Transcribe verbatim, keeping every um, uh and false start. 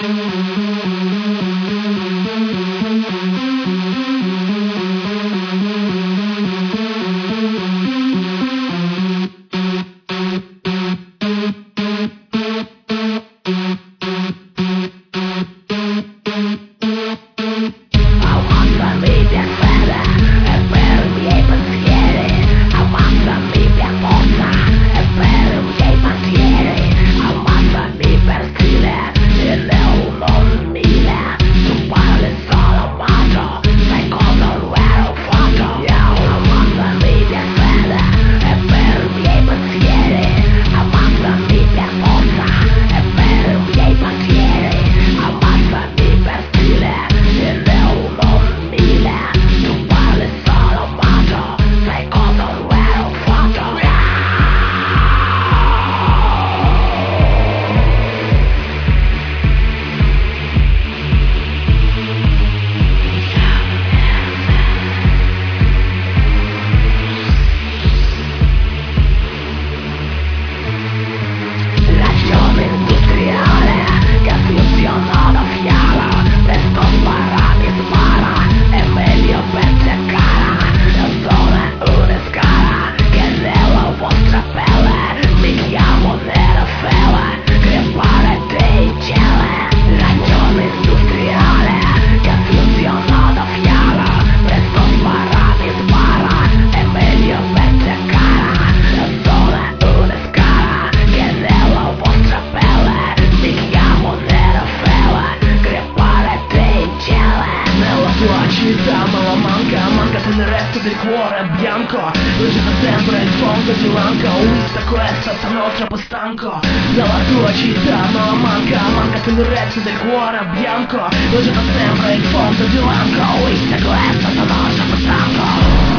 nel resto del cuore è bianco. Lo gioca sempre in fondo di Lanka. Ho visto questo, sono troppo stanco. Nella tua città ma manca, manca se nel resto del cuore è bianco. Lo gioca sempre in fondo di Lanka. Ho visto questo, sono troppo stanco.